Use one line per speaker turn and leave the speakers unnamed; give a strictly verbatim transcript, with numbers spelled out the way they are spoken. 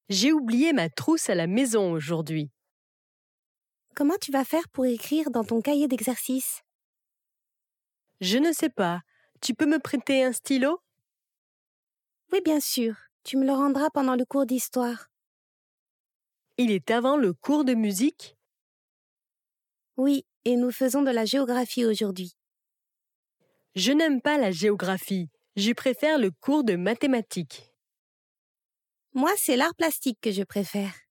J'ai oublié ma trousse à la maison aujourd'hui.
Comment tu vas faire pour écrire dans ton cahier d'exercice?
Je ne sais pas. Tu peux me prêter un stylo?
Oui, bien sûr. Tu me le rendras pendant le cours d'histoire.
Il est avant le cours de musique?
Oui, et nous faisons de la géographie aujourd'hui.
Je n'aime pas la géographie. Je préfère le cours de mathématiques.
Moi, c'est l'art plastique que je préfère.